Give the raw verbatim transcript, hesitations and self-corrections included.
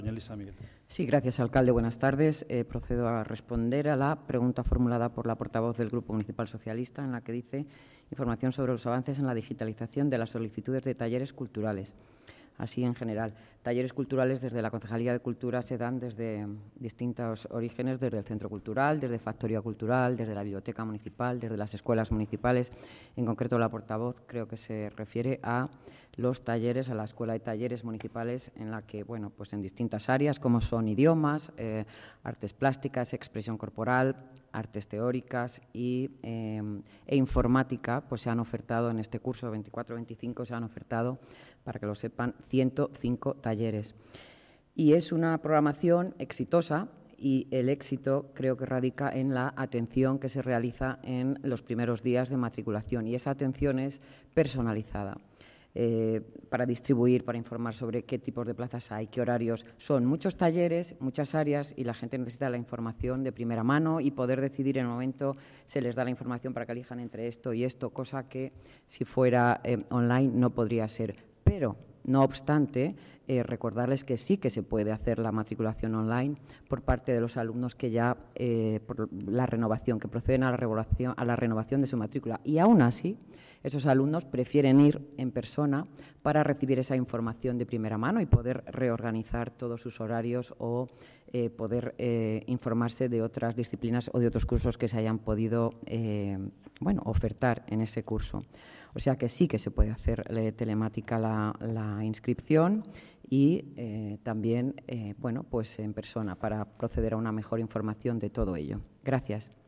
Doña Elisa Miguel. Sí, gracias, alcalde. Buenas tardes. Eh, procedo a responder a la pregunta formulada por la portavoz del Grupo Municipal Socialista, en la que dice información sobre los avances en la digitalización de las solicitudes de talleres culturales. Así, en general, talleres culturales desde la Concejalía de Cultura se dan desde distintos orígenes, desde el Centro Cultural, desde Factoría Cultural, desde la Biblioteca Municipal, desde las escuelas municipales. En concreto, la portavoz creo que se refiere a los talleres, a la Escuela de Talleres Municipales, en la que, bueno, pues en distintas áreas, como son idiomas, eh, artes plásticas, expresión corporal, artes teóricas y, eh, e informática, pues se han ofertado en este curso veinticuatro veinticinco, se han ofertado, para que lo sepan, ciento cinco talleres. Y es una programación exitosa y el éxito creo que radica en la atención que se realiza en los primeros días de matriculación, y esa atención es personalizada. Eh, para distribuir, para informar sobre qué tipos de plazas hay, qué horarios. Son muchos talleres, muchas áreas, y la gente necesita la información de primera mano y poder decidir en el momento. Se les da la información para que elijan entre esto y esto, cosa que si fuera eh, online no podría ser. Pero, no obstante, eh, recordarles que sí que se puede hacer la matriculación online por parte de los alumnos que ya, eh, por la renovación, que proceden a la renovación, a la renovación de su matrícula. Y aún así, esos alumnos prefieren ir en persona para recibir esa información de primera mano y poder reorganizar todos sus horarios o eh, poder eh, informarse de otras disciplinas o de otros cursos que se hayan podido eh, bueno, ofertar en ese curso. O sea que sí que se puede hacer eh, telemática la, la inscripción y eh, también eh, bueno, pues en persona para proceder a una mejor información de todo ello. Gracias.